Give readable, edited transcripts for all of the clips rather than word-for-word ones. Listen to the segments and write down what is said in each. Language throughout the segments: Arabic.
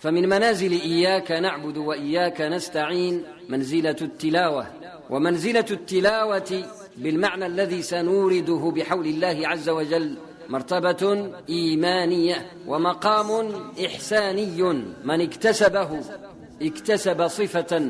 فمن منازل إياك نعبد وإياك نستعين منزلة التلاوة، ومنزلة التلاوة بالمعنى الذي سنورده بحول الله عز وجل مرتبة إيمانية ومقام إحساني، من اكتسبه اكتسب صفة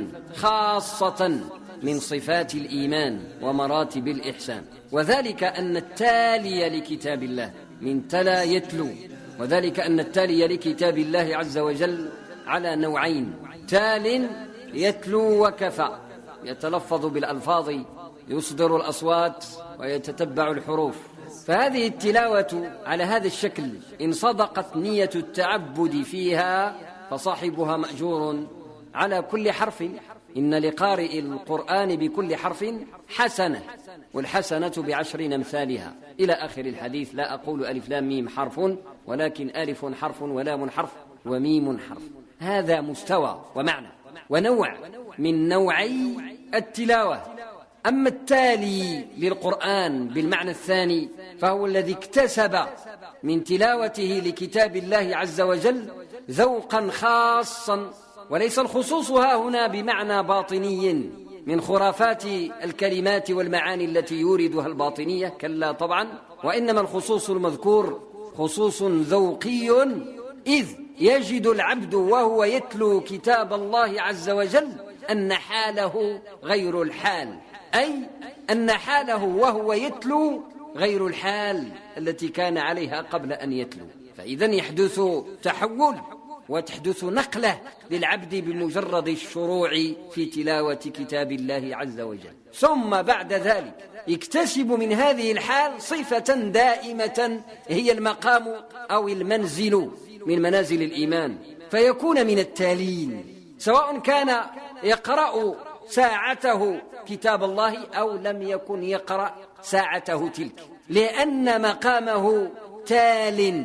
خاصة من صفات الإيمان ومراتب الإحسان، وذلك أن التالي لكتاب الله من تلا يتلو، وذلك أن التالي لكتاب الله عز وجل على نوعين: تال يتلو وكفى، يتلفظ بالألفاظ، يصدر الأصوات ويتتبع الحروف. فهذه التلاوة على هذا الشكل إن صدقت نية التعبد فيها فصاحبها مأجور على كل حرف. إن لقارئ القرآن بكل حرف حسنة، والحسنة ب10 أمثالها إلى آخر الحديث. لا أقول ألف لام ميم حرف، ولكن ألف حرف ولام حرف وميم حرف. هذا مستوى ومعنى ونوع من نوعي التلاوة. أما التالي للقرآن بالمعنى الثاني فهو الذي اكتسب من تلاوته لكتاب الله عز وجل ذوقا خاصا، وليس الخصوص ها هنا بمعنى باطني من خرافات الكلمات والمعاني التي يوردها الباطنية، كلا طبعا، وإنما الخصوص المذكور خصوص ذوقي، إذ يجد العبد وهو يتلو كتاب الله عز وجل أن حاله غير الحال، أي أن حاله وهو يتلو غير الحال التي كان عليها قبل أن يتلو. فإذن يحدث تحول وتحدث نقلة للعبد بمجرد الشروع في تلاوة كتاب الله عز وجل، ثم بعد ذلك يكتسب من هذه الحال صفة دائمة هي المقام أو المنزل من منازل الإيمان، فيكون من التالين، سواء كان يقرأ ساعته كتاب الله أو لم يكن يقرأ ساعته تلك، لأن مقامه تال.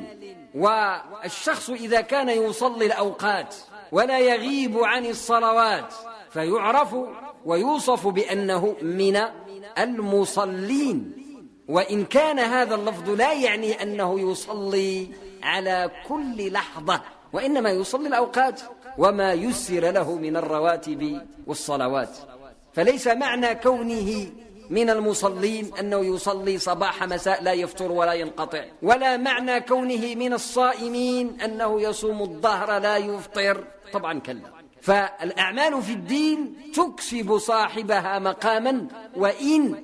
والشخص إذا كان يصلي الأوقات ولا يغيب عن الصلوات فيعرف ويوصف بأنه من المصلين، وإن كان هذا اللفظ لا يعني أنه يصلي على كل لحظة، وإنما يصلي الأوقات وما يسر له من الرواتب والصلوات. فليس معنى كونه من المصلين أنه يصلي صباح مساء لا يفطر ولا ينقطع، ولا معنى كونه من الصائمين أنه يصوم الظهر لا يفطر، طبعا كلا. فالأعمال في الدين تكسب صاحبها مقاما وإن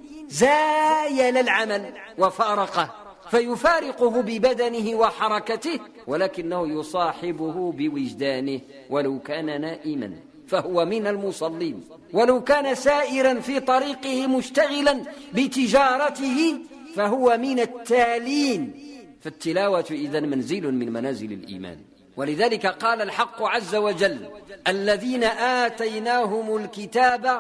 زايل العمل وفارقه، فيفارقه ببدنه وحركته، ولكنه يصاحبه بوجدانه ولو كان نائما فهو من المصلين، ولو كان سائرا في طريقه مشتغلا بتجارته فهو من التالين. فالتلاوة إذن منزل من منازل الإيمان، ولذلك قال الحق عز وجل: الذين آتيناهم الكتاب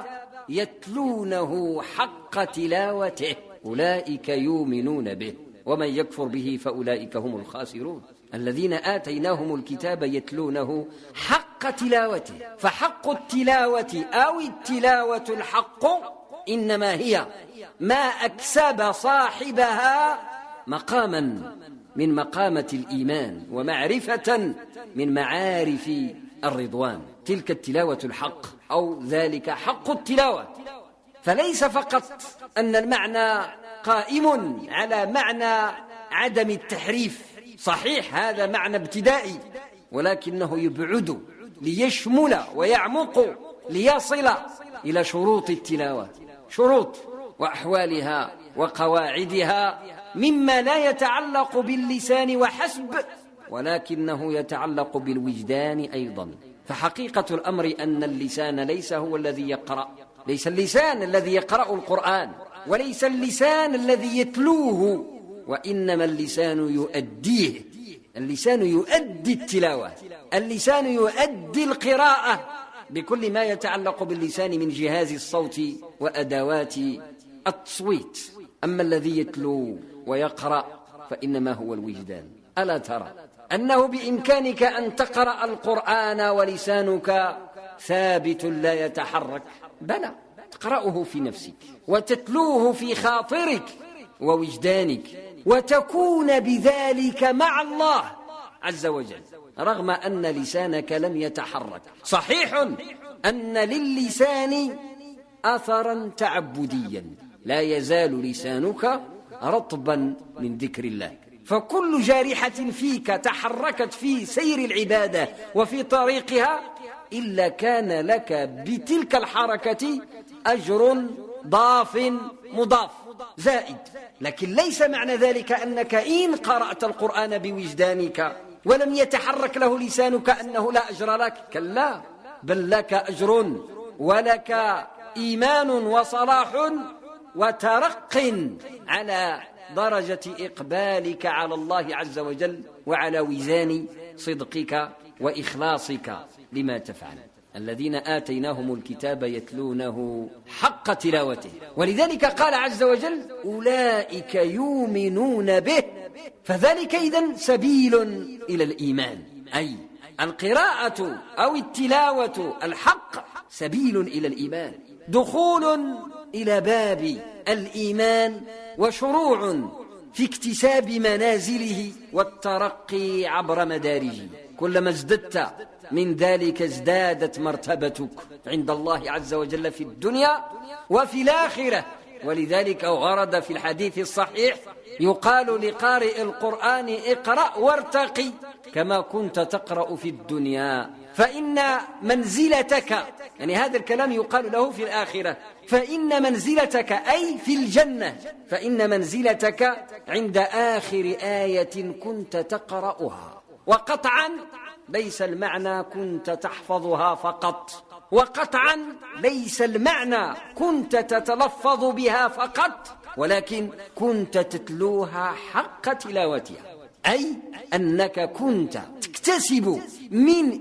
يتلونه حق تلاوته أولئك يؤمنون به ومن يكفر به فأولئك هم الخاسرون. الذين آتيناهم الكتاب يتلونه حق تلاوته، فحق التلاوة أو التلاوة الحق إنما هي ما أكسب صاحبها مقاما من مقامة الإيمان ومعرفة من معارف الرضوان. تلك التلاوة الحق أو ذلك حق التلاوة. فليس فقط أن المعنى قائم على معنى عدم التحريف، صحيح هذا معنى ابتدائي، ولكنه يبعد ليشمل ويعمق ليصل إلى شروط التلاوة، شروط وأحوالها وقواعدها، مما لا يتعلق باللسان وحسب، ولكنه يتعلق بالوجدان أيضا. فحقيقة الأمر أن اللسان ليس هو الذي يقرأ، ليس اللسان الذي يقرأ القرآن، وليس اللسان الذي يتلوه، وإنما اللسان يؤديه. اللسان يؤدي التلاوة، اللسان يؤدي القراءة بكل ما يتعلق باللسان من جهاز الصوت وأدوات التصويت. أما الذي يتلو ويقرأ فإنما هو الوجدان. ألا ترى أنه بإمكانك أن تقرأ القرآن ولسانك ثابت لا يتحرك؟ بلى، تقرأه في نفسك وتتلوه في خاطرك ووجدانك، وتكون بذلك مع الله عز وجل. رغم أن لسانك لم يتحرك. صحيح أن للسان أثرا تعبديا، لا يزال لسانك رطبا من ذكر الله، فكل جارحة فيك تحركت في سير العبادة وفي طريقها إلا كان لك بتلك الحركة أجر ضاف مضاف زائد. لكن ليس معنى ذلك أنك إن قرأت القرآن بوجدانك ولم يتحرك له لسانك أنه لا أجر لك، كلا، بل لك أجر ولك إيمان وصلاح وترق على درجة إقبالك على الله عز وجل وعلى وزان صدقك وإخلاصك لما تفعل. الذين آتيناهم الكتاب يتلونه حق تلاوته، ولذلك قال عز وجل أولئك يؤمنون به، فذلك إذن سبيل إلى الإيمان، أي القراءة أو التلاوة الحق سبيل إلى الإيمان، دخول إلى باب الإيمان وشروع في اكتساب منازله والترقي عبر مدارجه. كلما ازددت من ذلك ازدادت مرتبتك عند الله عز وجل في الدنيا وفي الآخرة. ولذلك ورد في الحديث الصحيح يقال لقارئ القرآن اقرأ وارتقي كما كنت تقرأ في الدنيا، فإن منزلتك، يعني هذا الكلام يقال له في الآخرة، فإن منزلتك أي في الجنة، فإن منزلتك عند آخر آية كنت تقرأها. وقطعا ليس المعنى كنت تحفظها فقط، وقطعا ليس المعنى كنت تتلفظ بها فقط، ولكن كنت تتلوها حق تلاوتها، أي أنك كنت تكتسب من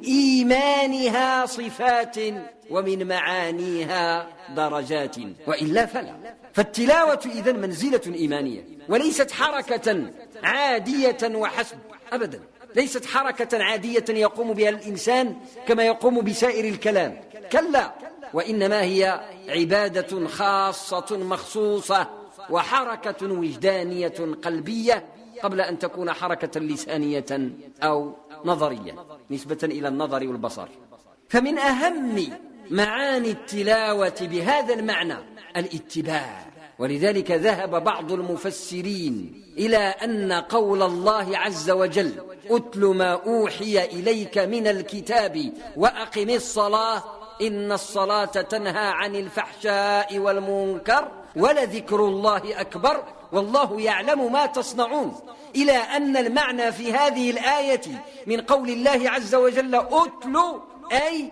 إيمانها صفات ومن معانيها درجات، وإلا فلا. فالتلاوة إذن منزلة إيمانية وليست حركة عادية وحسب، أبدا، ليست حركة عادية يقوم بها الإنسان كما يقوم بسائر الكلام، كلا، وإنما هي عبادة خاصة مخصوصة وحركة وجدانية قلبية قبل أن تكون حركة لسانية أو نظرية نسبة إلى النظر والبصر. فمن أهم معاني التلاوة بهذا المعنى الاتباع، ولذلك ذهب بعض المفسرين إلى أن قول الله عز وجل أتل ما أوحي إليك من الكتاب وأقم الصلاة إن الصلاة تنهى عن الفحشاء والمنكر ولذكر الله أكبر والله يعلم ما تصنعون، إلى أن المعنى في هذه الآية من قول الله عز وجل أتل أي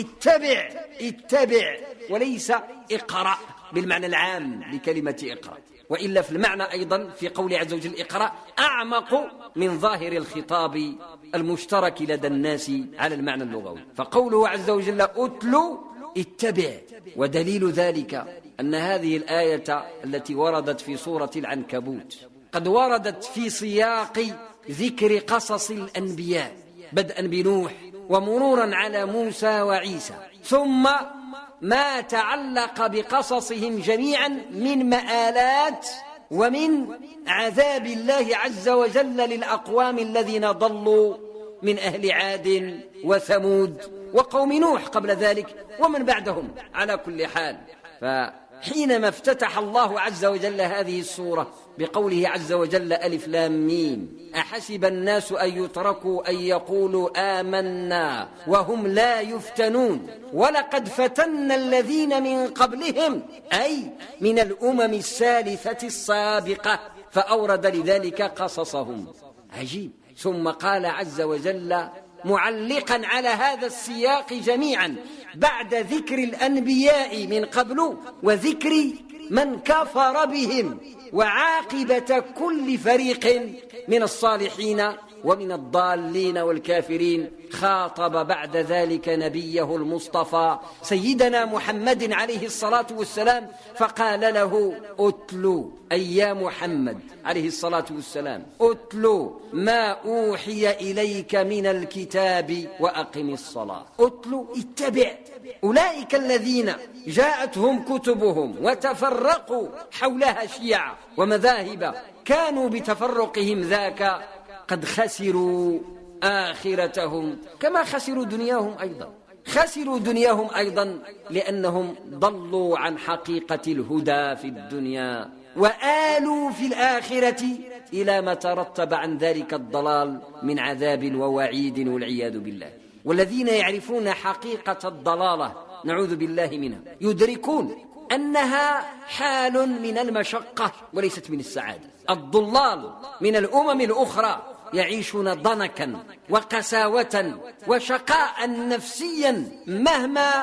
اتبع وليس اقرأ بالمعنى العام لكلمة اقرأ، وإلا في المعنى أيضا في قول عز وجل اقرأ أعمق من ظاهر الخطاب المشترك لدى الناس على المعنى اللغوي. فقوله عز وجل أتل اتبع، ودليل ذلك أن هذه الآية التي وردت في سورة العنكبوت قد وردت في سياق ذكر قصص الأنبياء بدءا بنوح ومرورا على موسى وعيسى، ثم ما تعلق بقصصهم جميعا من مآلات ومن عذاب الله عز وجل للأقوام الذين ضلوا من أهل عاد وثمود وقوم نوح قبل ذلك ومن بعدهم. على كل حال، فحينما افتتح الله عز وجل هذه السورة بقوله عز وجل ألف لام ميم أحسب الناس أن يتركوا أن يقولوا آمنا وهم لا يفتنون ولقد فتنا الذين من قبلهم أي من الأمم السالفة السابقة، فأورد لذلك قصصهم. عجيب. ثم قال عز وجل معلقا على هذا السياق جميعا بعد ذكر الأنبياء من قبل وذكر من كفر بهم وعاقبة كل فريق من الصالحين ومن الضالين والكافرين، خاطب بعد ذلك نبيه المصطفى سيدنا محمد عليه الصلاة والسلام فقال له أتل أي يا محمد عليه الصلاة والسلام أتل ما أوحي إليك من الكتاب وأقم الصلاة. أتل اتبع. أولئك الذين جاءتهم كتبهم وتفرقوا حولها شيعا ومذاهب كانوا بتفرقهم ذاك قد خسروا آخرتهم كما خسروا دنياهم أيضا لأنهم ضلوا عن حقيقة الهدى في الدنيا وآلوا في الآخرة إلى ما ترتب عن ذلك الضلال من عذاب ووعيد والعياذ بالله. والذين يعرفون حقيقة الضلالة نعوذ بالله منها يدركون أنها حال من المشقة وليست من السعادة. الضلال من الأمم الأخرى يعيشون ضنكا وقساوة وشقاء نفسيا مهما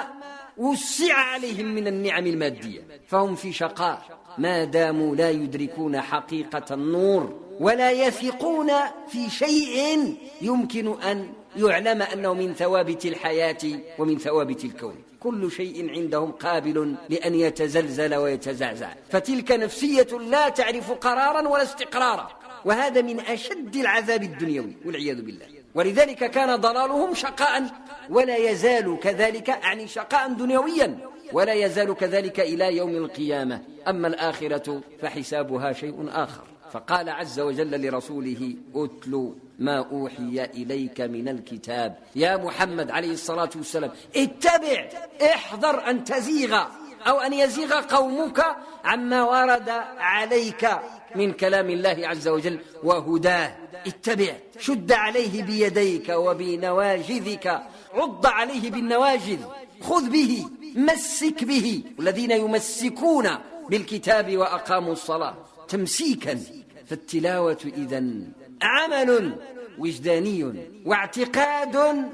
وسع عليهم من النعم المادية، فهم في شقاء ما داموا لا يدركون حقيقة النور ولا يثقون في شيء يمكن أن يعلم أنه من ثوابت الحياة ومن ثوابت الكون. كل شيء عندهم قابل لأن يتزلزل ويتزعزع، فتلك نفسية لا تعرف قرارا ولا استقرارا، وهذا من أشد العذاب الدنيوي والعياذ بالله. ولذلك كان ضلالهم شقاء ولا يزال كذلك، يعني شقاء دنيويا ولا يزال كذلك إلى يوم القيامة. أما الآخرة فحسابها شيء آخر. فقال عز وجل لرسوله: أتل ما أوحي إليك من الكتاب. يا محمد عليه الصلاة والسلام اتبع، احذر أن تزيغ أو أن يزيغ قومك عما ورد عليك من كلام الله عز وجل وهداه. اتبع، شد عليه بيديك وبنواجذك، عض عليه بالنواجذ، خذ به، مسك به. والذين يمسكون بالكتاب وأقاموا الصلاة تمسيكا. فالتلاوة إذن عمل وجداني واعتقاد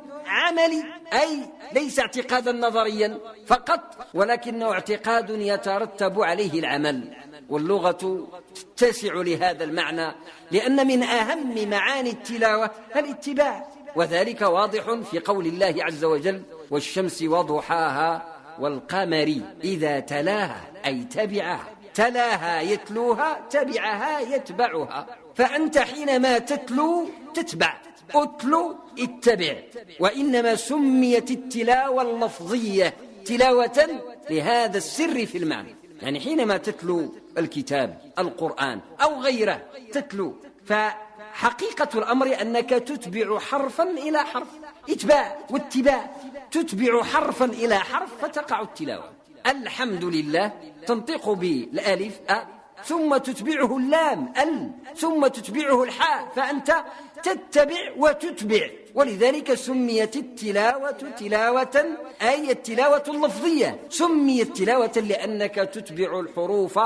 عملي، أي ليس اعتقادا نظريا فقط ولكنه اعتقاد يترتب عليه العمل. واللغة تتسع لهذا المعنى، لأن من أهم معاني التلاوة الاتباع، وذلك واضح في قول الله عز وجل: والشمس وضحاها والقمر إذا تلاها، أي تبعها. تلاها يتلوها، تبعها يتبعها. فأنت حينما تتلو تتبع، أتلو اتبع. وإنما سميت التلاوة اللفظية تلاوة لهذا السر في المعنى. يعني حينما تتلو الكتاب القرآن أو غيره تتلو، فحقيقة الأمر أنك تتبع حرفا إلى حرف، إتباع واتباع، تتبع حرفا إلى حرف فتقع التلاوة. الحمد لله تنطق بالالف ثم تتبعه اللام ثم تتبعه الحاء، فأنت تتبع وتتبع. ولذلك سميت التلاوة تلاوة، أي التلاوة اللفظية. سميت تلاوة لأنك تتبع الحروف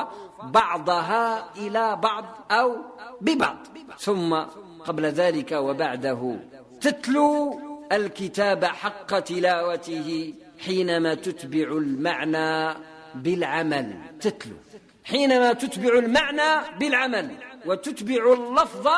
بعضها إلى بعض أو ببعض، ثم قبل ذلك وبعده تتلو الكتاب حق تلاوته حينما تتبع المعنى بالعمل. تتلو حينما تتبع المعنى بالعمل وتتبع اللفظ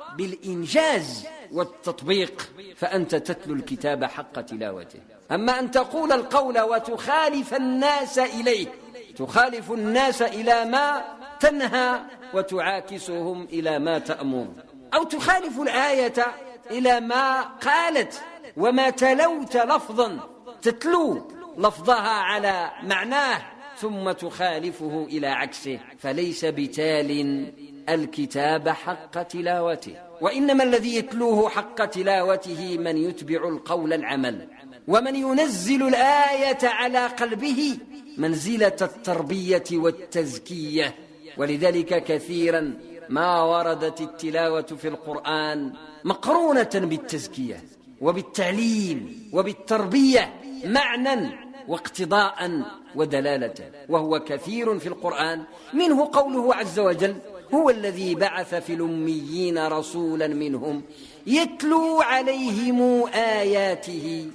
بالإنجاز والتطبيق، فأنت تتلو الكتاب حق تلاوته. أما أن تقول القول وتخالف الناس إليه، تخالف الناس إلى ما تنهى وتعاكسهم إلى ما تأمر، أو تخالف الآية إلى ما قالت وما تلوت لفظا، تتلو لفظها على معناه ثم تخالفه إلى عكسه، فليس بتال الكتاب حق تلاوته. وإنما الذي يتلوه حق تلاوته من يتبع القول العمل، ومن ينزل الآية على قلبه منزلة التربية والتزكية. ولذلك كثيرا ما وردت التلاوة في القرآن مقرونة بالتزكية وبالتعليم وبالتربية معنى واقتضاء ودلالة، وهو كثير في القرآن. منه قوله عز وجل: هو الذي بعث في الأميين رسولا منهم يتلو عليهم آياته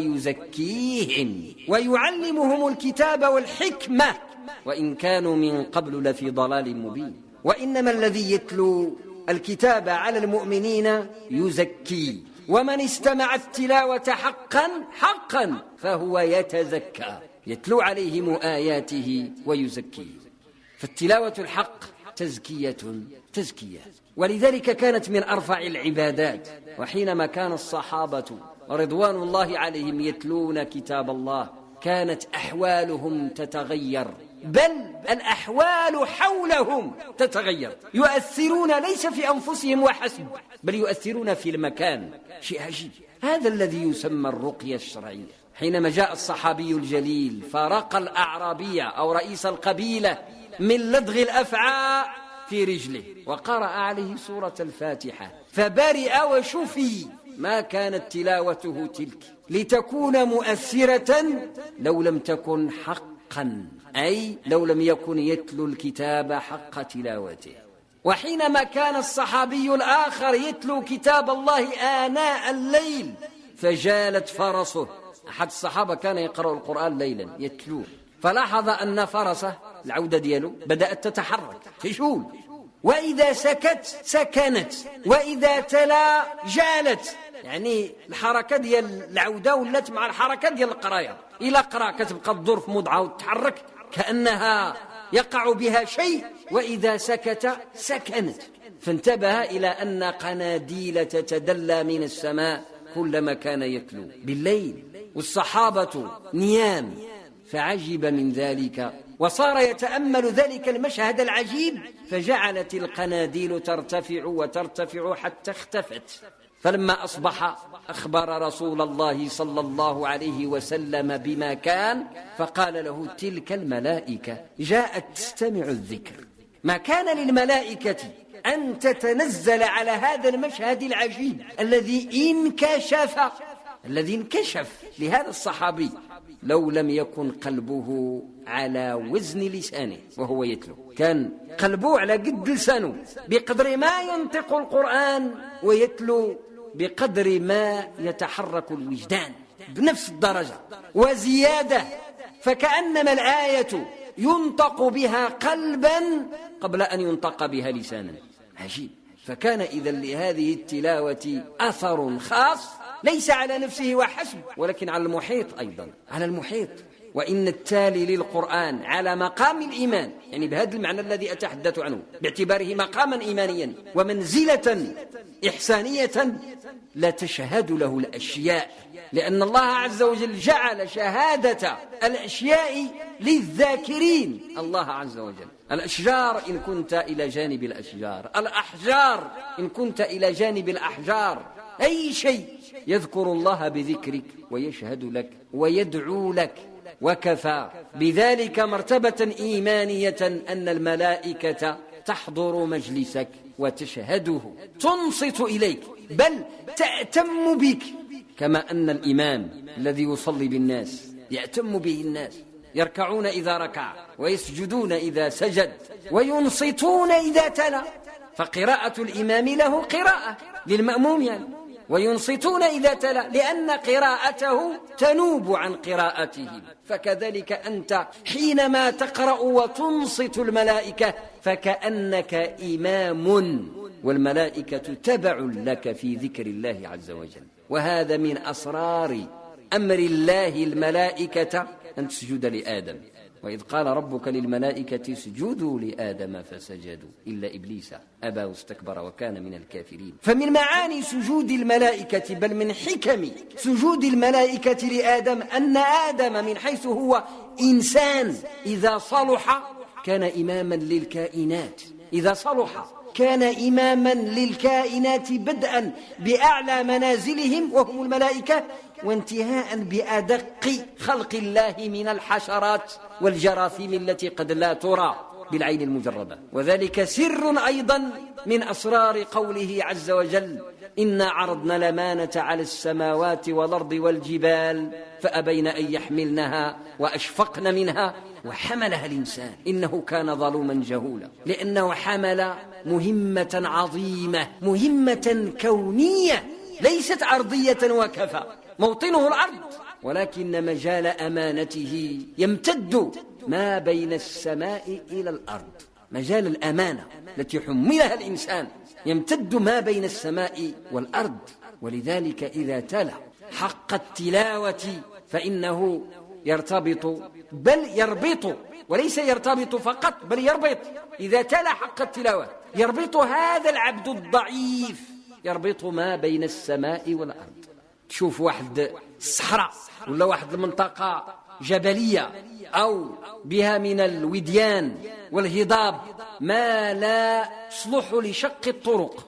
ويزكيهم ويعلمهم الكتاب والحكمة وإن كانوا من قبل لفي ضلال مبين. وإنما الذي يتلو الكتاب على المؤمنين يزكي، ومن استمع التلاوة حقا فهو يتزكى، يتلو عليهم آياته ويزكيه. فالتلاوة الحق تزكية. ولذلك كانت من أرفع العبادات. وحينما كان الصحابة رضوان الله عليهم يتلون كتاب الله كانت أحوالهم تتغير بل الأحوال حولهم تتغير، يؤثرون ليس في أنفسهم وحسب، بل يؤثرون في المكان. شيء عجيب. هذا الذي يسمى الرقية الشرعية. حينما جاء الصحابي الجليل فرق الأعرابية أو رئيس القبيلة من لدغ الأفعى في رجله وقرأ عليه سورة الفاتحة فبرئ وشفي، ما كانت تلاوته تلك لتكون مؤثرة لو لم تكن حقا، أي لو لم يكن يتلو الكتاب حق تلاوته. وحينما كان الصحابي الآخر يتلو كتاب الله آناء الليل فجالت فرسه، أحد الصحابة كان يقرأ القرآن ليلا يتلوه، فلاحظ أن فرسه العودة دياله بدأت تتحرك تشول، وإذا سكت سكنت، وإذا تلا جالت، يعني الحركة ديال العودة ولات مع الحركة ديال القراية. إلى قرأ كتبقى تدور في موضعها وتتحرك كأنها يقع بها شيء، وإذا سكت سكنت. فانتبه إلى أن قناديل تتدلى من السماء كلما كان يتلو بالليل، والصحابة نيام، فعجب من ذلك وصار يتأمل ذلك المشهد العجيب، فجعلت القناديل ترتفع وترتفع حتى اختفت. فلما أصبح أخبر رسول الله صلى الله عليه وسلم بما كان، فقال له تلك الملائكة جاءت تستمع الذكر. ما كان للملائكة أن تتنزل على هذا المشهد العجيب الذي انكشف لهذا الصحابي لو لم يكن قلبه على وزن لسانه وهو يتلو، كان قلبه على قد لسانه بقدر ما ينطق القرآن ويتلو بقدر ما يتحرك الوجدان بنفس الدرجة وزيادة، فكأنما الآية ينطق بها قلبا قبل أن ينطق بها لسانا. عجيب. فكان إذن لهذه التلاوة أثر خاص ليس على نفسه وحسب، ولكن على المحيط أيضا، على المحيط. وإن التالي للقرآن على مقام الإيمان، يعني بهذا المعنى الذي أتحدث عنه، باعتباره مقاما إيمانيا ومنزلة إحسانية لا تشهد له الأشياء، لأن الله عز وجل جعل شهادة الأشياء للذاكرين الله عز وجل. الأشجار إن كنت إلى جانب الأشجار، الأحجار إن كنت إلى جانب الأحجار، أي شيء يذكر الله بذكرك ويشهد لك ويدعو لك. وكفى بذلك مرتبة إيمانية أن الملائكة تحضر مجلسك وتشهده، تنصت إليك، بل تأتم بك، كما أن الإمام الذي يصلي بالناس يأتم به الناس، يركعون إذا ركع ويسجدون إذا سجد وينصتون إذا تلا، فقراءة الإمام له قراءة للمأموم يعني، وينصتون إذا تلا لأن قراءته تنوب عن قراءتهم. فكذلك أنت حينما تقرأ وتنصت الملائكة فكأنك إمام، والملائكة تبع لك في ذكر الله عز وجل. وهذا من أسرار أمر الله الملائكة أن تسجد لآدم، وإذ قال ربك للملائكة اسجدوا لآدم فسجدوا إلا إبليس أبى واستكبر وكان من الكافرين. فمن معاني سجود الملائكة بل من حكم سجود الملائكة لآدم أن آدم من حيث هو إنسان إذا صلح كان إماما للكائنات، إذا صلح كان إماما للكائنات بدءا بأعلى منازلهم وهم الملائكة، وانتهاء بأدق خلق الله من الحشرات والجراثيم التي قد لا ترى بالعين المجردة. وذلك سر أيضا من أسرار قوله عز وجل إنا عرضنا الأمانة على السماوات والأرض والجبال فأبين أن يحملنها وأشفقن منها وحملها الإنسان إنه كان ظلوما جهولا، لأنه حمل مهمة عظيمة، مهمة كونية ليست أرضية وكفى، موطنه الأرض، ولكن مجال أمانته يمتد ما بين السماء إلى الأرض. مجال الأمانة التي حملها الإنسان يمتد ما بين السماء والأرض. ولذلك إذا تلا حق التلاوة فإنه يرتبط، بل يربط، وليس يرتبط فقط بل يربط. إذا تلا حق التلاوة يربط هذا العبد الضعيف، يربط ما بين السماء والأرض. تشوف واحد الصحراء ولا واحد المنطقة جبلية أو بها من الوديان والهضاب ما لا يصلح لشق الطرق،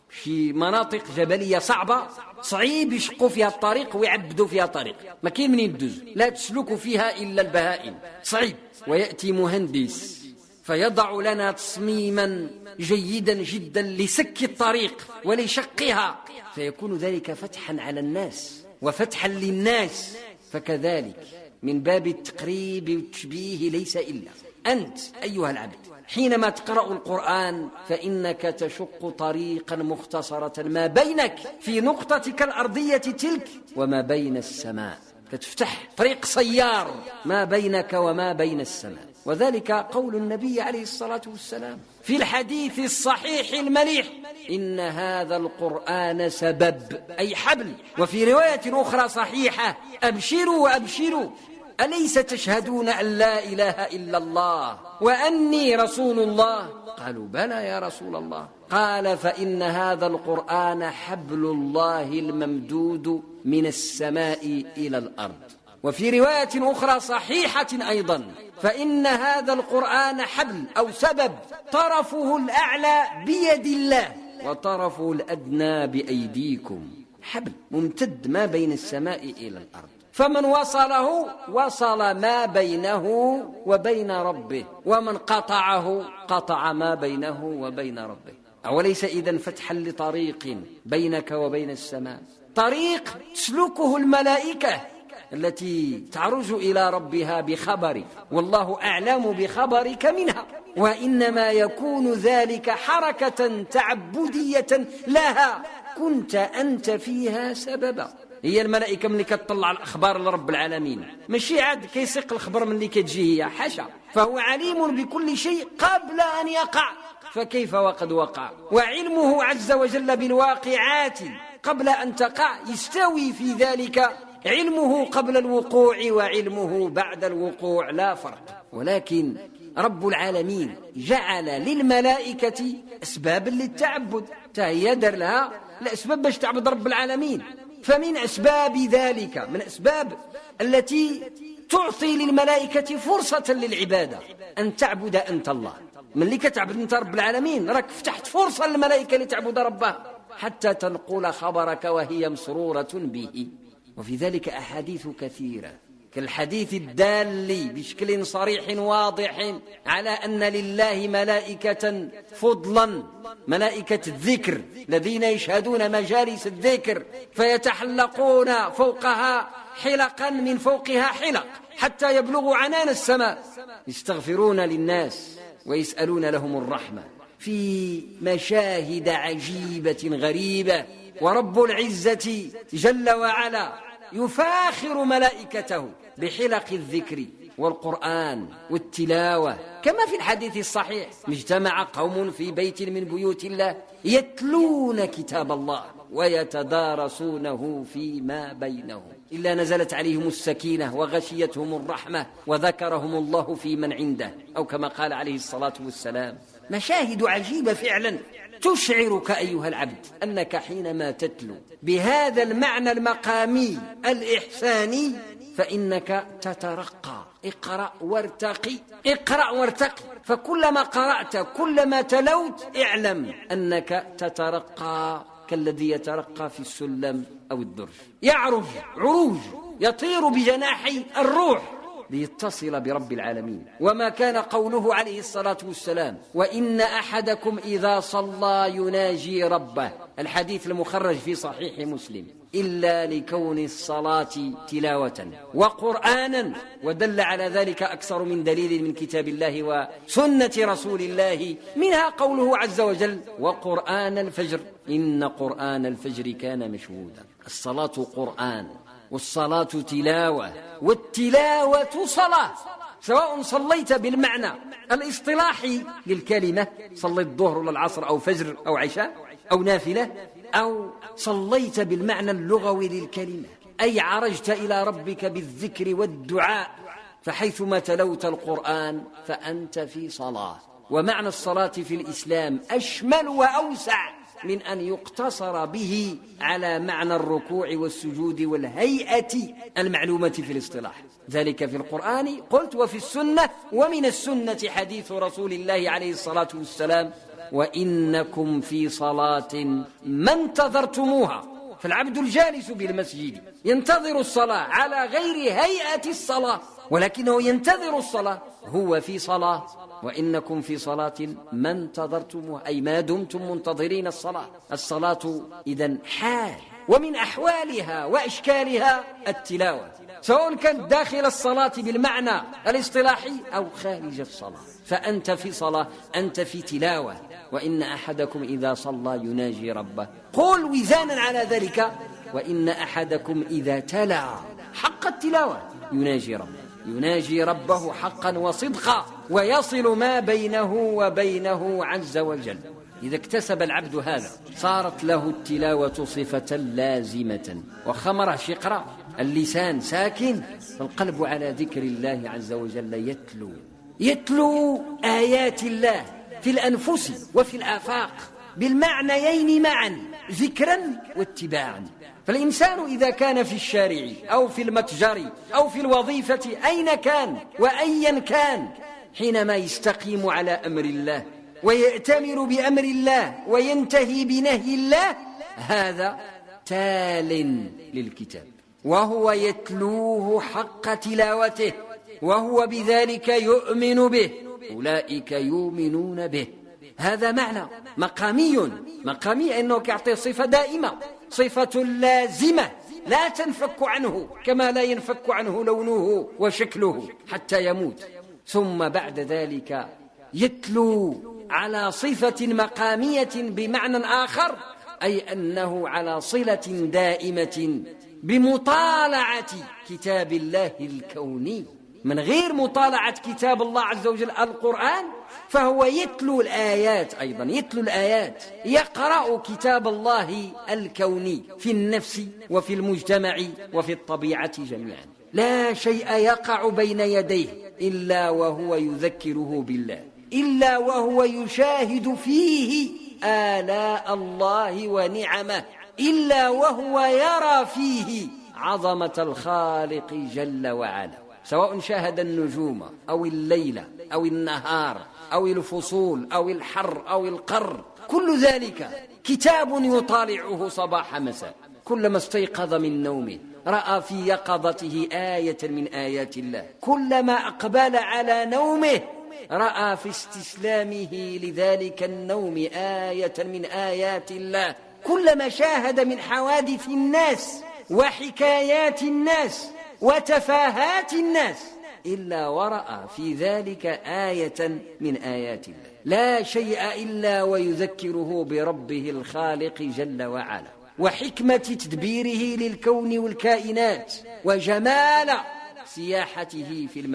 في مناطق جبلية صعبة صعيب يشقوا فيها الطريق ويعبدوا فيها طريق، ما كاين من يدوز، لا تسلك فيها إلا البهائم، صعيب. ويأتي مهندس فيضع لنا تصميما جيدا جدا لسك الطريق ولشقها، فيكون ذلك فتحا على الناس وفتحا للناس. فكذلك من باب التقريب والتشبيه ليس إلا أنت أيها العبد حينما تقرأ القرآن فإنك تشق طريقا مختصرة ما بينك في نقطتك الأرضية تلك وما بين السماء، تفتح طريق سيار ما بينك وما بين السماء. وذلك قول النبي عليه الصلاة والسلام في الحديث الصحيح المليح: إن هذا القرآن سبب، أي حبل. وفي رواية أخرى صحيحة: أبشروا وأبشروا، أليس تشهدون أن لا إله إلا الله وأني رسول الله؟ قالوا: بلى يا رسول الله. قال: فإن هذا القرآن حبل الله الممدود من السماء إلى الأرض. وفي رواية أخرى صحيحة أيضا: فإن هذا القرآن حبل أو سبب طرفه الأعلى بيد الله وطرفه الأدنى بأيديكم، حبل ممتد ما بين السماء إلى الأرض، فمن وصله وصل ما بينه وبين ربه، ومن قطعه قطع ما بينه وبين ربه. أوليس إذن فتحا لطريق بينك وبين السماء، طريق تسلكه الملائكة التي تعرج إلى ربها بخبر، والله أعلم بخبرك منها، وإنما يكون ذلك حركة تعبدية لها كنت أنت فيها سببا. هي الملائكة ملي كتطلع الأخبار لرب العالمين ماشي عاد كيسيق الخبر ملي كتجي هي، حاشا، فهو عليم بكل شيء قبل أن يقع، فكيف وقد وقع؟ وعلمه عز وجل بالواقعات قبل أن تقع يستوي في ذلك علمه قبل الوقوع وعلمه بعد الوقوع، لا فرق. ولكن رب العالمين جعل للملائكة أسبابا للتعبد، هي دار لها الأسباب باش تعبد رب العالمين. فمن أسباب ذلك، من أسباب التي تعطي للملائكة فرصة للعبادة، أن تعبد أنت الله. من اللي كتعبد أنت رب العالمين راك فتحت فرصة للملائكة لتعبد ربها حتى تنقل خبرك وهي مسرورة به. وفي ذلك أحاديث كثيرة كالحديث الدال بشكل صريح واضح على أن لله ملائكة فضلا، ملائكة الذكر الذين يشهدون مجالس الذكر فيتحلقون فوقها حلقا من فوقها حلق حتى يبلغوا عنان السماء، يستغفرون للناس ويسألون لهم الرحمة في مشاهد عجيبة غريبة. ورب العزة جل وعلا يفاخر ملائكته بحلق الذكر والقرآن والتلاوة، كما في الحديث الصحيح: اجتمع قوم في بيت من بيوت الله يتلون كتاب الله ويتدارسونه فيما بينهم إلا نزلت عليهم السكينة وغشيتهم الرحمة وذكرهم الله في من عنده، أو كما قال عليه الصلاة والسلام. مشاهد عجيبة فعلا تشعرك أيها العبد أنك حينما تتلو بهذا المعنى المقامي الإحساني فإنك تترقى. اقرأ وارتقي، اقرأ وارتقي، فكلما قرأت كلما تلوت اعلم أنك تترقى كالذي يترقى في السلم أو الدرج، يعرج عروج، يطير بجناحي الروح ليتصل برب العالمين. وما كان قوله عليه الصلاة والسلام: وإن أحدكم إذا صلى يناجي ربه، الحديث المخرج في صحيح مسلم، إلا لكون الصلاة تلاوة وقرآنا. ودل على ذلك أكثر من دليل من كتاب الله وسنة رسول الله، منها قوله عز وجل: وقرآن الفجر إن قرآن الفجر كان مشهودا. الصلاة قرآن والصلاة تلاوة، والتلاوة صلاة، سواء صليت بالمعنى الاصطلاحي للكلمة، صليت الظهر ولا العصر أو فجر أو عشاء أو نافلة، أو صليت بالمعنى اللغوي للكلمة، أي عرجت إلى ربك بالذكر والدعاء، فحيثما تلوت القرآن فأنت في صلاة. ومعنى الصلاة في الإسلام أشمل وأوسع من أن يقتصر به على معنى الركوع والسجود والهيئة المعلومة في الاصطلاح. ذلك في القرآن قلت وفي السنة، ومن السنة حديث رسول الله عليه الصلاة والسلام: وإنكم في صلاة ما انتظرتموها. فالعبد الجالس بالمسجد ينتظر الصلاة على غير هيئة الصلاة، ولكنه ينتظر الصلاة، هو في صلاة. وإنكم في صلاة ما انتظرتموها، أي ما دمتم منتظرين الصلاة. الصلاة إذن حال، ومن أحوالها وأشكالها التلاوة، سواء كانت داخل الصلاة بالمعنى الاصطلاحي أو خارج الصلاة، فأنت في صلاة، أنت في تلاوة. وإن أحدكم إذا صلى يناجي ربه. قل وزانا على ذلك: وإن أحدكم إذا تلا حق التلاوة يناجي ربه حقا وصدقا، ويصل ما بينه وبينه عز وجل. إذا اكتسب العبد هذا صارت له التلاوة صفة لازمة، وخمر شقرا، اللسان ساكن، فالقلب على ذكر الله عز وجل يتلو آيات الله في الأنفس وفي الآفاق بالمعنيين معا، ذكرا واتباعا. فالإنسان إذا كان في الشارع أو في المتجر أو في الوظيفة أين كان وأيا كان، حينما يستقيم على أمر الله ويأتمر بأمر الله وينتهي بنهي الله، هذا تال للكتاب، وهو يتلوه حق تلاوته، وهو بذلك يؤمن به. أولئك يؤمنون به. هذا معنى مقامي أنه يعطي صفة دائمة، صفة لازمة لا تنفك عنه، كما لا ينفك عنه لونه وشكله حتى يموت. ثم بعد ذلك يتلو على صفة مقامية بمعنى آخر، أي أنه على صلة دائمة بمطالعة كتاب الله الكوني. من غير مطالعة كتاب الله عز وجل القرآن فهو يتلو الآيات، أيضا يتلو الآيات، يقرأ كتاب الله الكوني في النفس وفي المجتمع وفي الطبيعة جميعا. لا شيء يقع بين يديه إلا وهو يذكره بالله، إلا وهو يشاهد فيه آلاء الله ونعمه، إلا وهو يرى فيه عظمة الخالق جل وعلا، سواء شاهد النجوم أو الليل أو النهار أو الفصول أو الحر أو القر، كل ذلك كتاب يطالعه صباح مساء. كلما استيقظ من نومه رأى في يقظته آية من آيات الله، كلما أقبل على نومه رأى في استسلامه لذلك النوم آية من آيات الله، كلما شاهد من حوادث الناس وحكايات الناس وتفاهات الناس إلا ورأى في ذلك آية من آيات الله. لا شيء إلا ويذكره بربه الخالق جل وعلا، وحكمة تدبيره للكون والكائنات، وجمال سياحته في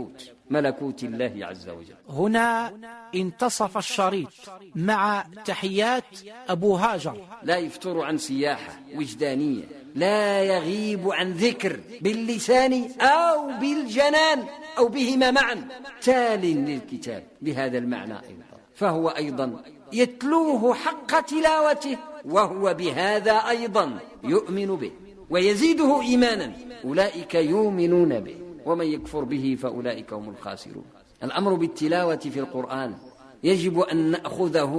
ملكوت الله عز وجل. هنا انتصف الشريط مع تحيات أبو هاجر. لا يفتر عن سياحة وجدانية، لا يغيب عن ذكر باللسان أو بالجنان أو بهما معا، تال للكتاب بهذا المعنى أيضا، فهو أيضا يتلوه حق تلاوته، وهو بهذا أيضا يؤمن به ويزيده إيمانا. أولئك يؤمنون به ومن يكفر به فأولئك هم الخاسرون. الأمر بالتلاوة في القرآن يجب أن نأخذه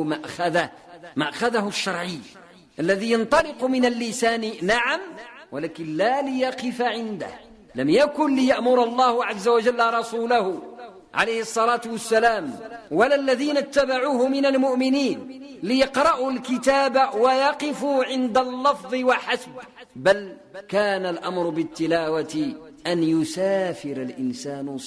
مأخذه الشرعي الذي ينطلق من اللسان، نعم، ولكن لا ليقف عنده. لم يكن ليأمر الله عز وجل رسوله عليه الصلاة والسلام ولا الذين اتبعوه من المؤمنين ليقرأوا الكتاب ويقفوا عند اللفظ وحسب، بل كان الأمر بالتلاوة أن يسافر الإنسان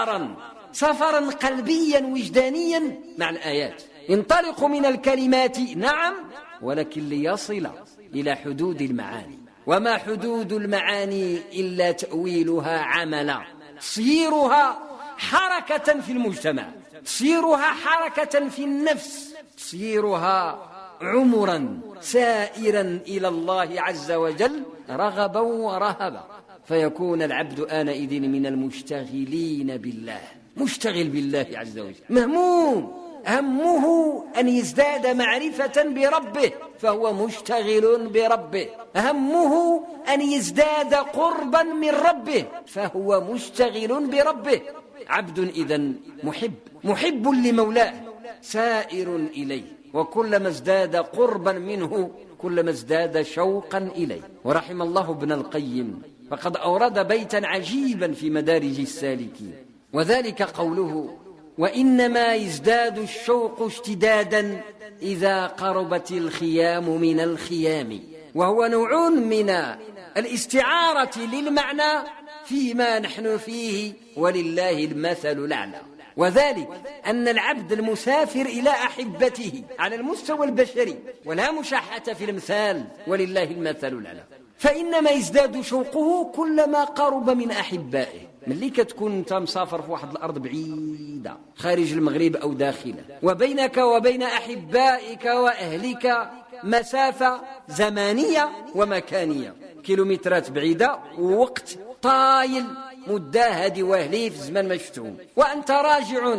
سفرا قلبيا وجدانيا مع الآيات، ينطلق من الكلمات، نعم، ولكن ليصل إلى حدود المعاني. وما حدود المعاني إلا تأويلها عملا، تصيرها حركة في المجتمع، تصيرها حركة في النفس، تصيرها عمرا سائرا إلى الله عز وجل رغبا ورهبا، فيكون العبد آنئذ من المشتغلين بالله، مشتغل بالله عز وجل، مهموم همه أن يزداد معرفة بربه فهو مشتغل بربه، همه أن يزداد قربا من ربه فهو مشتغل بربه. عبد إذن محب لمولاه سائر إليه، وكلما ازداد قربا منه كلما ازداد شوقا إليه. ورحم الله ابن القيم فقد أورد بيتا عجيبا في مدارج السالكين، وذلك قوله: وإنما يزداد الشوق اشتدادا إذا قربت الخيام من الخيام، وهو نوع من الاستعارة للمعنى فيما نحن فيه ولله المثل الأعلى، وذلك أن العبد المسافر إلى أحبته على المستوى البشري، ولا مشاحة في المثال ولله المثل الأعلى، فإنما يزداد شوقه كلما قرب من أحبائه. ملي كتكون انت مسافر في واحد الأرض بعيدة خارج المغرب أو داخله، وبينك وبين أحبائك وأهلك مسافة زمانية ومكانية، كيلومترات بعيدة ووقت طايل مدة هادي واهلي في زمان ما شفتهم، وأنت راجع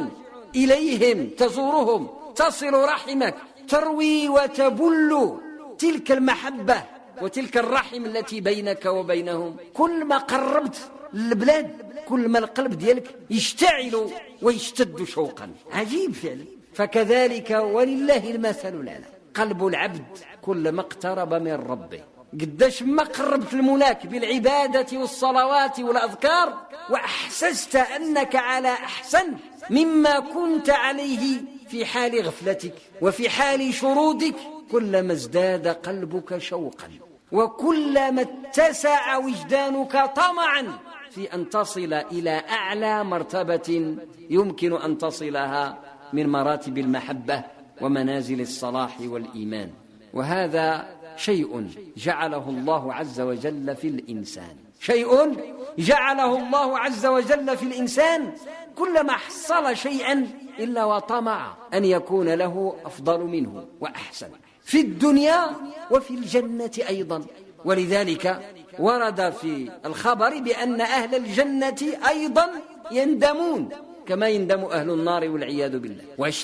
إليهم تزورهم تصل رحمك، تروي وتبل تلك المحبة وتلك الرحم التي بينك وبينهم. كل ما قربت البلاد كل ما القلب ديالك يشتعل ويشتد شوقا. عجيب فعلا. فكذلك ولله المثل الأعلى، قلب العبد كلما اقترب من ربه قداش ما قربت الملاك بالعبادة والصلوات والأذكار وأحسست أنك على أحسن مما كنت عليه في حال غفلتك وفي حال شرودك، كلما ازداد قلبك شوقا، وكلما اتسع وجدانك طمعا في أن تصل إلى أعلى مرتبة يمكن أن تصلها من مراتب المحبة ومنازل الصلاح والإيمان. وهذا شيء جعله الله عز وجل في الإنسان، شيء جعله الله عز وجل في الإنسان، كلما حصل شيئا إلا وطمع أن يكون له أفضل منه وأحسن في الدنيا وفي الجنة أيضا. ولذلك ورد في الخبر بأن أهل الجنة أيضا يندمون كما يندم أهل النار والعياذ بالله،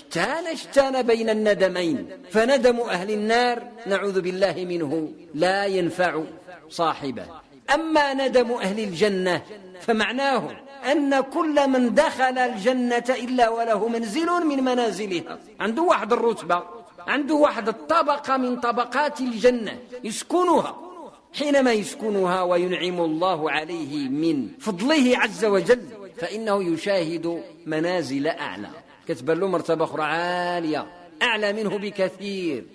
واشتان بين الندمين، فندم أهل النار نعوذ بالله منه لا ينفع صاحبه، أما ندم أهل الجنة فمعناه أن كل من دخل الجنة إلا وله منزل من منازلها، عنده واحد الرتبة، عنده واحد الطبقة من طبقات الجنة يسكنها، حينما يسكنها وينعم الله عليه من فضله عز وجل فإنه يشاهد منازل أعلى، كتبان له مرتبة أخرى عالية أعلى منه بكثير،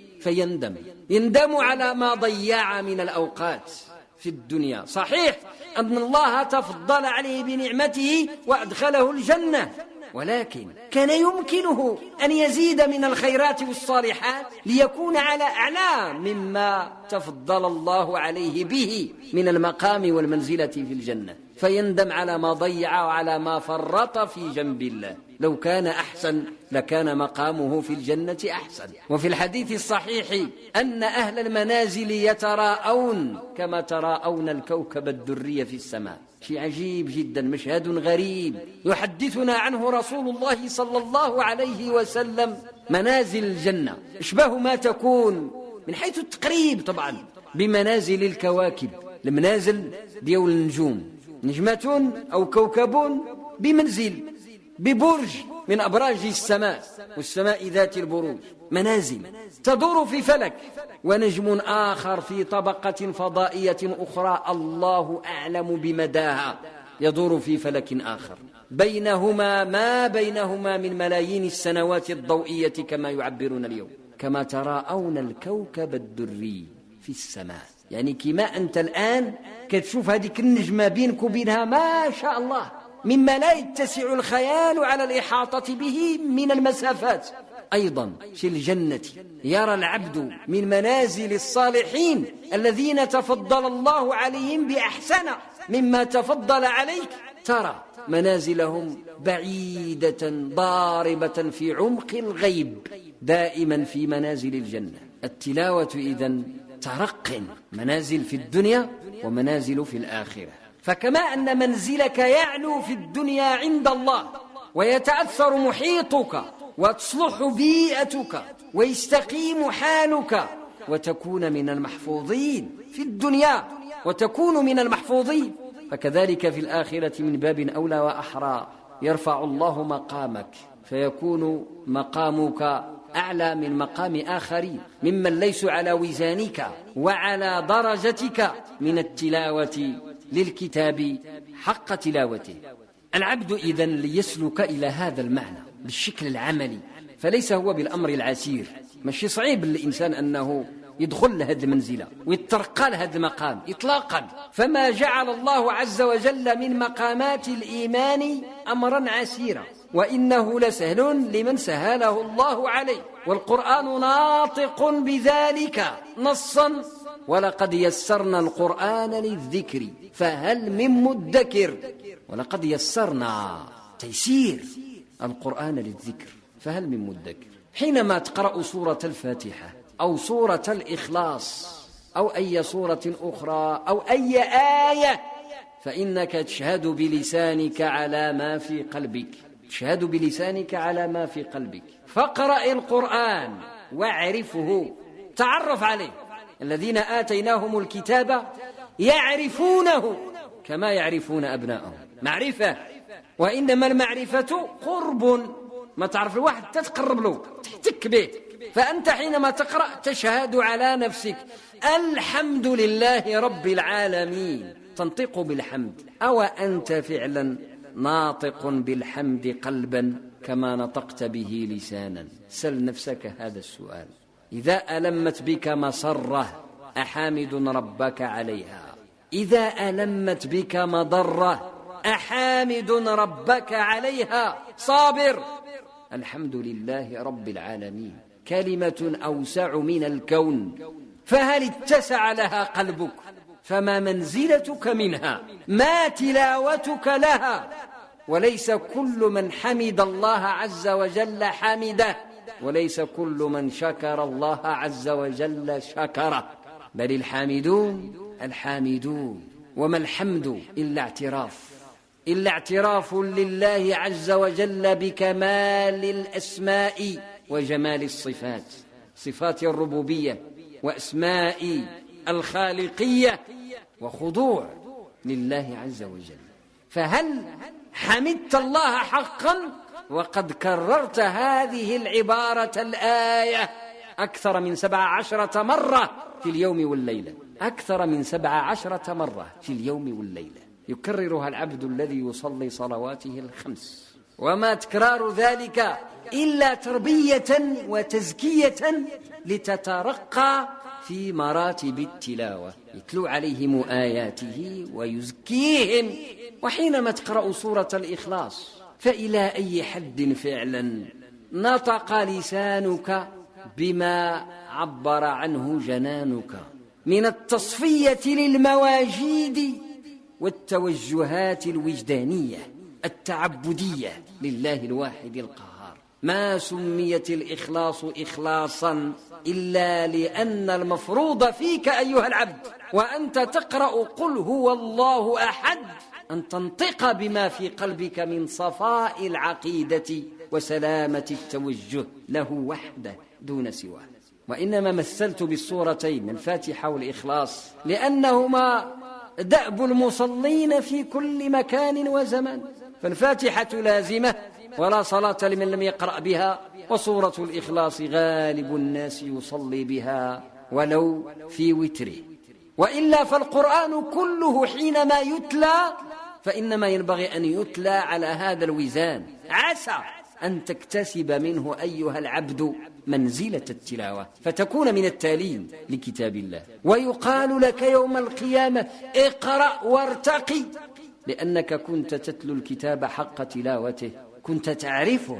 يندم على ما ضيع من الأوقات في الدنيا. صحيح أن الله تفضل عليه بنعمته وأدخله الجنة، ولكن كان يمكنه أن يزيد من الخيرات والصالحات ليكون على أعلى مما تفضل الله عليه به من المقام والمنزلة في الجنة، فيندم على ما ضيع وعلى ما فرط في جنب الله. لو كان أحسن لكان مقامه في الجنة أحسن. وفي الحديث الصحيح أن أهل المنازل يتراءون كما تراءون الكوكب الدري في السماء. شيء عجيب جدا، مشهد غريب يحدثنا عنه رسول الله صلى الله عليه وسلم. منازل الجنة اشبه ما تكون من حيث التقريب طبعا بمنازل الكواكب، المنازل ديال النجوم، نجمة أو كوكب بمنزل ببرج من أبراج السماء والسماء ذات البروج، منازل تدور في فلك، ونجم آخر في طبقة فضائية أخرى الله أعلم بمداها يدور في فلك آخر، بينهما ما بينهما من ملايين السنوات الضوئية كما يعبرون اليوم، كما تراءون الكوكب الدري في السماء. يعني كما أنت الآن كتشوف هذيك النجمة بينك وبينها ما شاء الله مما لا يتسع الخيال على الإحاطة به من المسافات. أيضا في الجنة يرى العبد من منازل الصالحين الذين تفضل الله عليهم بأحسن مما تفضل عليك، ترى منازلهم بعيدة ضاربة في عمق الغيب، دائما في منازل الجنة. التلاوة إذن ترق، منازل في الدنيا ومنازل في الآخرة. فكما أن منزلك يعلو في الدنيا عند الله ويتأثر محيطك وتصلح بيئتك ويستقيم حالك وتكون من المحفوظين في الدنيا وتكون من المحفوظين، فكذلك في الآخرة من باب أولى وأحرى يرفع الله مقامك فيكون مقامك أعلى من مقام آخرين ممن ليسوا على وزانك وعلى درجتك من التلاوة للكتاب حق تلاوته. العبد إذن ليسلك إلى هذا المعنى بالشكل العملي، فليس هو بالأمر العسير، ماشي صعيب للإنسان أنه يدخل لهذه المنزلة ويترقى لهذا المقام إطلاقا، فما جعل الله عز وجل من مقامات الإيمان أمرا عسيرا، وإنه لسهل لمن سهله الله عليه، والقرآن ناطق بذلك نصا: ولقد يسرنا القرآن للذكر فهل من مدكر. ولقد يسرنا تيسير القرآن للذكر فهل من مدكر. حينما تقرأ سورة الفاتحة أو سورة الإخلاص أو أي سورة أخرى أو أي آية فإنك تشهد بلسانك على ما في قلبك، تشهد بلسانك على ما في قلبك. فاقرأ القرآن واعرفه، تعرف عليه. الذين آتيناهم الكتاب يعرفونه كما يعرفون أبناءهم، معرفة. وإنما المعرفة قرب، ما تعرف الواحد تتقرب له تحتك به. فأنت حينما تقرأ تشهد على نفسك الحمد لله رب العالمين، تنطق بالحمد. أو أنت فعلا ناطق بالحمد قلبا كما نطقت به لسانا؟ سل نفسك هذا السؤال. إذا ألمت بك مسرة أحامد ربك عليها، إذا ألمت بك مضرة أحامد ربك عليها، صابر. الحمد لله رب العالمين كلمة أوسع من الكون، فهل اتسع لها قلبك؟ فما منزلتك منها؟ ما تلاوتك لها؟ وليس كل من حمد الله عز وجل حمده، وليس كل من شكر الله عز وجل شكره، بل الحامدون. وما الحمد إلا اعتراف لله عز وجل بكمال الأسماء وجمال الصفات، صفات الربوبية وأسماء الخالقية، وخضوع لله عز وجل. فهل حمدت الله حقا وقد كررت هذه العبارة الآية أكثر من 17 مرة في اليوم والليلة؟ أكثر من 17 مرة في اليوم والليلة يكررها العبد الذي يصلي صلواته الخمس. وما تكرار ذلك إلا تربية وتزكية لتترقى في مراتب التلاوة، يتلو عليهم آياته ويزكيهم. وحينما تقرأ سورة الإخلاص فإلى أي حد فعلا نطق لسانك بما عبر عنه جنانك من التصفية للمواجيد والتوجهات الوجدانية التعبدية لله الواحد القهار. ما سميت الإخلاص إخلاصا إلا لأن المفروض فيك أيها العبد وأنت تقرأ قل هو الله أحد أن تنطق بما في قلبك من صفاء العقيدة وسلامة التوجه له وحده دون سواه. وإنما مثلت بالصورتين الفاتحة والإخلاص لأنهما دأب المصلين في كل مكان وزمان، فالفاتحة لازمة ولا صلاة لمن لم يقرأ بها، وصورة الإخلاص غالب الناس يصلي بها ولو في وتره. وإلا فالقرآن كله حينما يتلى فإنما ينبغي أن يتلى على هذا الوزان، عسى أن تكتسب منه أيها العبد منزلة التلاوة فتكون من التالين لكتاب الله، ويقال لك يوم القيامة اقرأ وارتقي، لأنك كنت تتلو الكتاب حق تلاوته، كنت تعرفه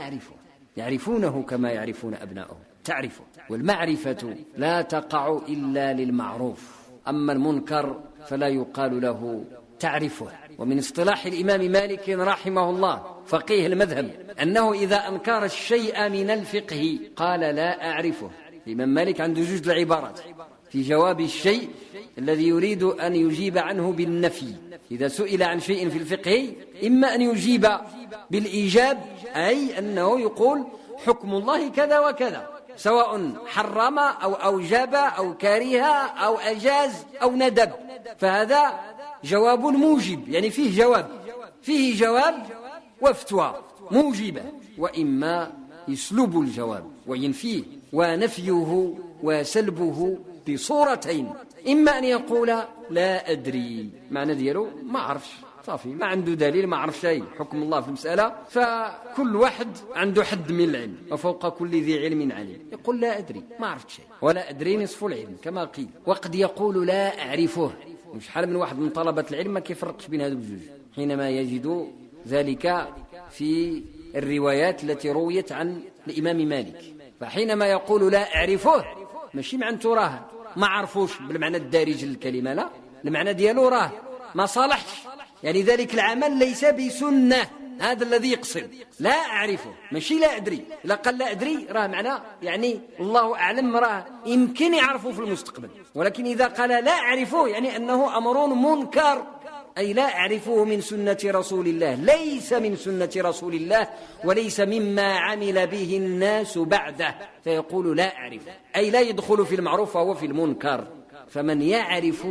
يعرفونه كما يعرفون أبنائهم، تعرفه. والمعرفة لا تقع إلا للمعروف، أما المنكر فلا يقال له تعرفه. ومن اصطلاح الإمام مالك رحمه الله فقيه المذهب أنه إذا أنكر الشيء من الفقه قال لا أعرفه. الإمام مالك عنده جوج العبارات في جواب الشيء الذي يريد أن يجيب عنه بالنفي. إذا سئل عن شيء في الفقه إما أن يجيب بالإيجاب أي أنه يقول حكم الله كذا وكذا، سواء حرم أو أوجب أو كره أو أجاز أو ندب، فهذا جواب موجب، يعني فيه جواب وفتوى موجبة، وإما يسلب الجواب وينفيه، ونفيه وسلبه بصورتين: إما أن يقول لا أدري، معنى دياله ما عرفش، صافي، ما عنده دليل، ما عرف شيء، حكم الله في المسألة، فكل واحد عنده حد من العلم، وفوق كل ذي علم عليم، يقول لا أدري، ما عرفت شيء، ولا أدري نصف العلم كما قيل. وقد يقول لا أعرفه، مش حال من واحد من طلبة العلم ما كيفرقش بين هذا الجوج حينما يجد ذلك في الروايات التي رويت عن الإمام مالك، فحينما يقول لا أعرفه ماشي معناته راه ما عرفوش بالمعنى الدارج للكلمة، لا، المعنى ديالو راه ما صالحش، يعني ذلك العمل ليس بسنة، هذا الذي يقصد. لا أعرفه ماشي لا أدري، إذا قال لا أدري راه معناه يعني الله أعلم، راه يمكن يعرفه في المستقبل، ولكن إذا قال لا أعرفه يعني أنه أمر منكر، أي لا أعرفه من سنة رسول الله، ليس من سنة رسول الله، وليس مما عمل به الناس بعده، فيقول لا أعرف، أي لا يدخل في المعروف وهو في المنكر. فمن يعرف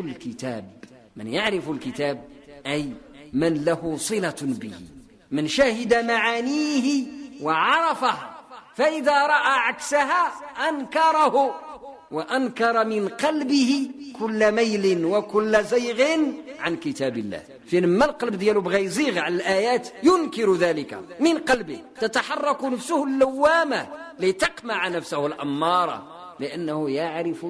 الكتاب أي من له صلة به، من شهد معانيه وعرفها، فإذا رأى عكسها أنكره، وأنكر من قلبه كل ميل وكل زيغ عن كتاب الله. فينما القلب دياله بغى يزيغ عن الآيات ينكر ذلك من قلبه، تتحرك نفسه اللوامة لتقمع نفسه الأمارة، لأنه يعرف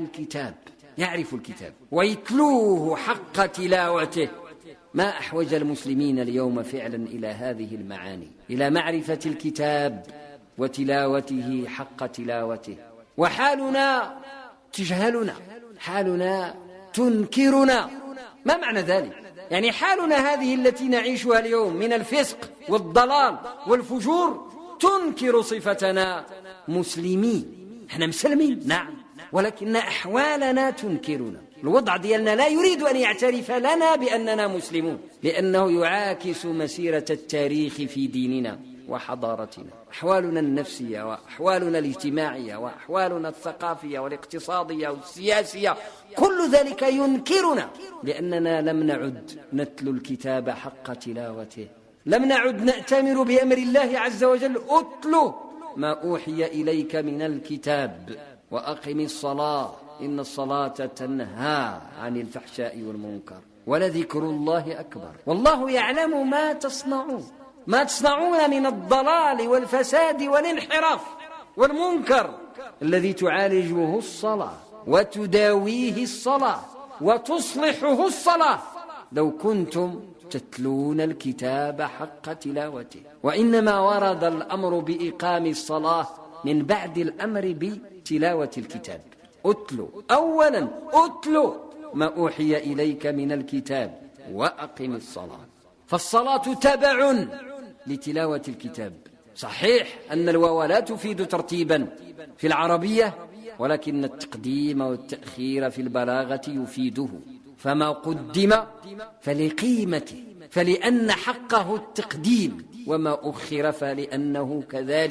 الكتاب ويتلوه حق تلاوته. ما أحوج المسلمين اليوم فعلا إلى هذه المعاني، إلى معرفة الكتاب وتلاوته حق تلاوته. وحالنا تجهلنا، حالنا تنكرنا. ما معنى ذلك؟ يعني حالنا هذه التي نعيشها اليوم من الفسق والضلال والفجور تنكر صفتنا مسلمين. احنا مسلمين نعم، ولكن أحوالنا تنكرنا. الوضع ديالنا لا يريد أن يعترف لنا بأننا مسلمون، لأنه يعاكس مسيرة التاريخ في ديننا وحضارتنا. أحوالنا النفسية وأحوالنا الاجتماعية وأحوالنا الثقافية والاقتصادية والسياسية، كل ذلك ينكرنا، لأننا لم نعد نتلو الكتاب حق تلاوته، لم نعد نأتمر بأمر الله عز وجل: أتلو ما أوحي إليك من الكتاب وأقم الصلاة إن الصلاة تنهى عن الفحشاء والمنكر ولذكر الله أكبر والله يعلم ما تصنعون من الضلال والفساد والانحراف والمنكر الذي تعالجه الصلاة وتداويه الصلاة وتصلحه الصلاة لو كنتم تتلون الكتاب حق تلاوته. وإنما ورد الأمر بإقام الصلاة من بعد الأمر بتلاوة الكتاب. أولا أتلو ما أوحي إليك من الكتاب وأقم الصلاة، فالصلاة تبع لتلاوة الكتاب. صحيح أن الواو لا تفيد ترتيبا في العربية، ولكن التقديم والتأخير في البلاغة يفيده، فما قدم فلقيمته، فلأن حقه التقديم، وما أخر فلأنه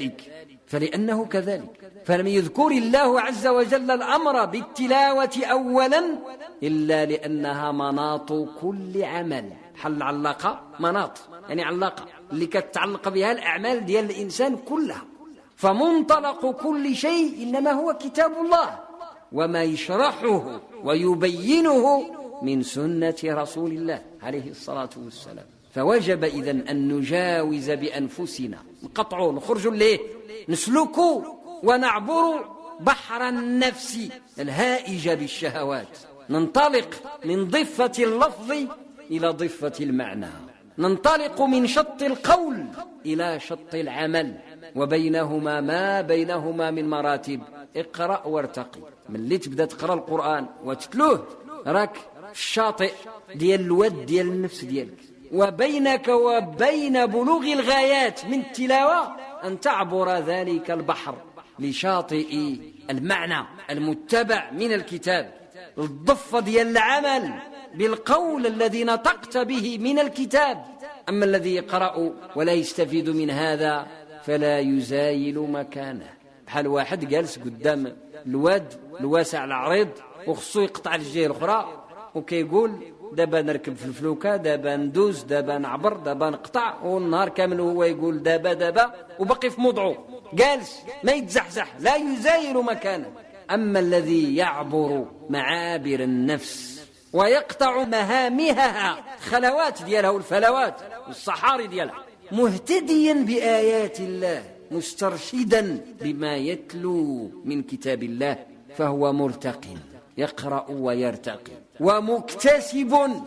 كذلك. فلم يذكر الله عز وجل الأمر بالتلاوة أولا إلا لأنها مناط كل عمل. حل علق مناط، يعني علقة اللي كتعلق بها الأعمال ديال الإنسان كلها. فمنطلق كل شيء إنما هو كتاب الله، وما يشرحه ويبينه من سنة رسول الله عليه الصلاة والسلام. فوجب إذن أن نجاوز بأنفسنا، نقطعوا، نخرجوا ليه، نسلكوا ونعبر بحر النفس الهائجة بالشهوات، ننطلق من ضفة اللفظ إلى ضفة المعنى، ننطلق من شط القول إلى شط العمل، وبينهما ما بينهما من مراتب. اقرأ وارتقي. من اللي تبدأ تقرأ القرآن وتتلوه راك في الشاطئ ديال الود ديال النفس ديالك، وبينك وبين بلوغ الغايات من التلاوة أن تعبر ذلك البحر لشاطئ المعنى المتبع من الكتاب، الضفة ديال العمل بالقول الذي نطقت به من الكتاب. أما الذي يقرأ ولا يستفيد من هذا فلا يزايل مكانه. بحال واحد جالس قدام الواد الواسع العريض وخصو يقطع الجهة الأخرى وكيقول دابا نركب في الفلوكة، دابا ندوز، دابا نعبر، دابا نقطع، والنهار كامل هو يقول دابا وبقي في موضعه جالس ما يتزحزح لا يزايل مكانه. أما الذي يعبر معابر النفس ويقطع مهامها خلوات ديالها والفلوات والصحاري ديالها مهتديا بآيات الله مسترشدا بما يتلو من كتاب الله، فهو مرتق يقرأ ويرتقي ومكتسب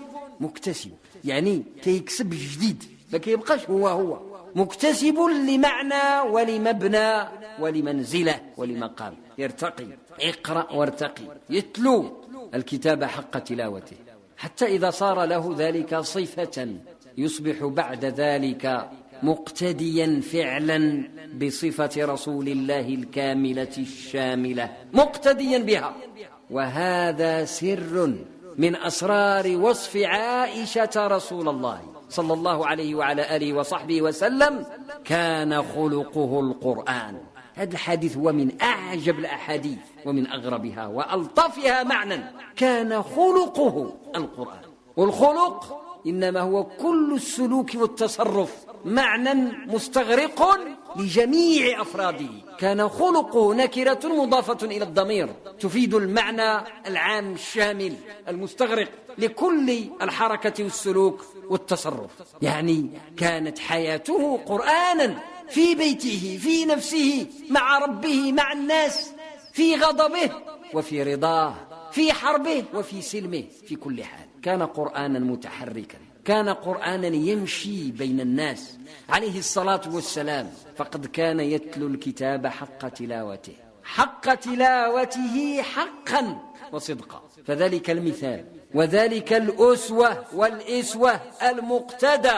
يعني كيكسب جديد ما كيبقاش هو مكتسب لمعنى ولمبنى ولمنزلة ولمقام، يرتقي. اقرأ وارتقي، يتلو الكتاب حق تلاوته، حتى إذا صار له ذلك صفة يصبح بعد ذلك مقتديا فعلا بصفة رسول الله الكاملة الشاملة، مقتديا بها. وهذا سر من أسرار وصف عائشة رسول الله صلى الله عليه وعلى آله وصحبه وسلم، كان خلقه القرآن. هذا الحديث هو من أعجب الأحاديث ومن أغربها وألطفها معنى. كان خلقه القرآن، والخلق إنما هو كل السلوك والتصرف معنى مستغرق لجميع أفراده. كان خلقه نكرة مضافة إلى الضمير تفيد المعنى العام الشامل المستغرق لكل الحركة والسلوك والتصرف، يعني كانت حياته قرآنا في بيته، في نفسه، مع ربه، مع الناس، في غضبه وفي رضاه، في حربه وفي سلمه، في كل حال كان قرآنا متحركا، كان قرآنا يمشي بين الناس عليه الصلاة والسلام. فقد كان يتلو الكتاب حق تلاوته، حق تلاوته حقا وصدقا. فذلك المثال وذلك الأسوة والإسوة المقتدى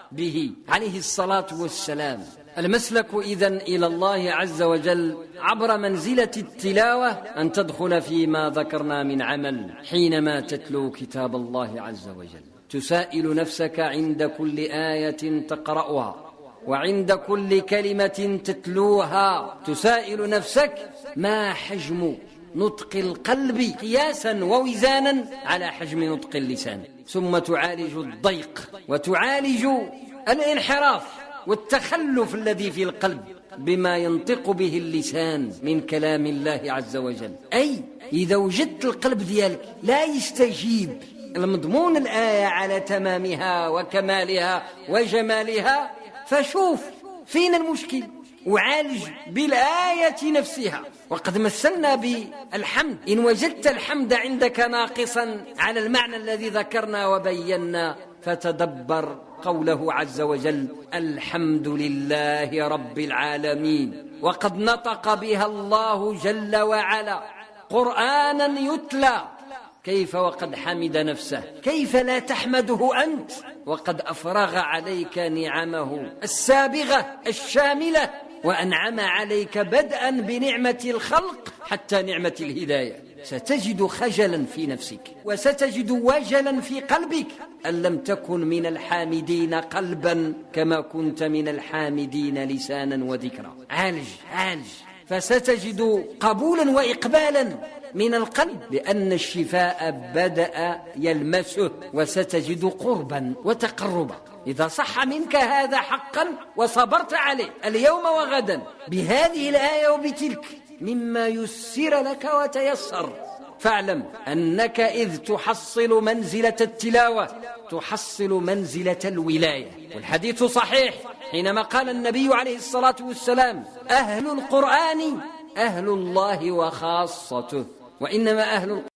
به عليه الصلاة والسلام. المسلك إذن إلى الله عز وجل عبر منزلة التلاوة أن تدخل فيما ذكرنا من عمل. حينما تتلو كتاب الله عز وجل تسائل نفسك عند كل آية تقرأها وعند كل كلمة تتلوها، تسائل نفسك ما حجم نطق القلب قياسا ووزانا على حجم نطق اللسان، ثم تعالج الضيق وتعالج الانحراف والتخلف الذي في القلب بما ينطق به اللسان من كلام الله عز وجل. أي إذا وجدت القلب ديالك لا يستجيب المضمون الآية على تمامها وكمالها وجمالها، فشوف فين المشكل وعالج بالآية نفسها. وقد مثلنا بالحمد، إن وجدت الحمد عندك ناقصا على المعنى الذي ذكرنا وبينا فتدبر قوله عز وجل الحمد لله رب العالمين. وقد نطق بها الله جل وعلا قرآنا يتلى، كيف وقد حمد نفسه؟ كيف لا تحمده أنت وقد أفرغ عليك نعمه السابغة الشاملة، وأنعم عليك بدءا بنعمة الخلق حتى نعمة الهداية. ستجد خجلا في نفسك وستجد وجلا في قلبك أن لم تكن من الحامدين قلبا كما كنت من الحامدين لسانا وذكرا. عالج فستجد قبولا وإقبالا من القلب، لأن الشفاء بدأ يلمسه، وستجد قربا وتقربا. إذا صح منك هذا حقا وصبرت عليه اليوم وغدا بهذه الآية وبتلك مما يسر لك وتيسر، فاعلم أنك إذ تحصل منزلة التلاوة تحصل منزلة الولاية. والحديث صحيح حينما قال النبي عليه الصلاة والسلام أهل القرآن أهل الله وخاصته، وإنما أهل